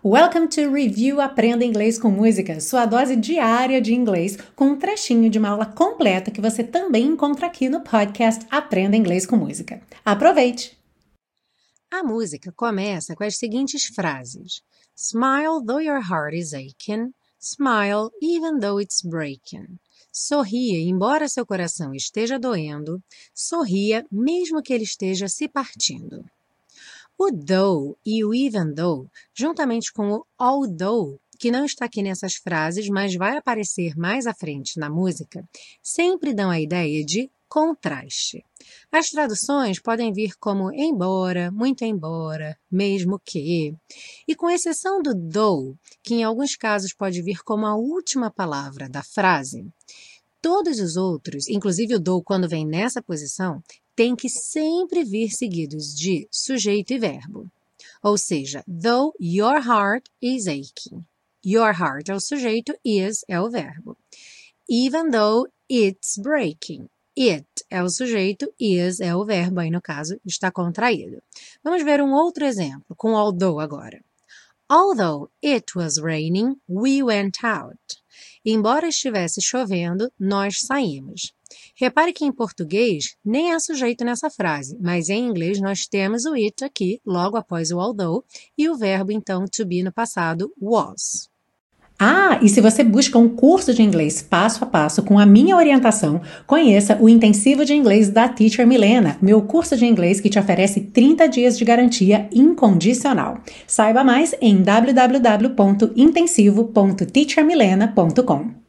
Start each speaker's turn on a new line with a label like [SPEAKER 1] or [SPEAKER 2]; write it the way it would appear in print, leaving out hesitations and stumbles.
[SPEAKER 1] Welcome to Review Aprenda Inglês com Música, sua dose diária de inglês, com um trechinho de uma aula completa que você também encontra aqui no podcast Aprenda Inglês com Música. Aproveite!
[SPEAKER 2] A música começa com as seguintes frases: Smile though your heart is aching, smile even though it's breaking. Sorria embora seu coração esteja doendo, sorria mesmo que ele esteja se partindo. O though e o even though, juntamente com o although, que não está aqui nessas frases, mas vai aparecer mais à frente na música, sempre dão a ideia de contraste. As traduções podem vir como embora, muito embora, mesmo que. E com exceção do though, que em alguns casos pode vir como a última palavra da frase, todos os outros, inclusive o though quando vem nessa posição, tem que sempre vir seguidos de sujeito e verbo. Ou seja, though your heart is aching. Your heart é o sujeito, is é o verbo. Even though it's breaking. It é o sujeito, is é o verbo, aí no caso está contraído. Vamos ver um outro exemplo, com although agora. Although it was raining, we went out. Embora estivesse chovendo, nós saímos. Repare que em português nem há sujeito nessa frase, mas em inglês nós temos o it aqui, logo após o although, e o verbo, então, to be no passado, was.
[SPEAKER 1] E se você busca um curso de inglês passo a passo com a minha orientação, conheça o Intensivo de Inglês da Teacher Milena, meu curso de inglês que te oferece 30 dias de garantia incondicional. Saiba mais em www.intensivo.teachermilena.com.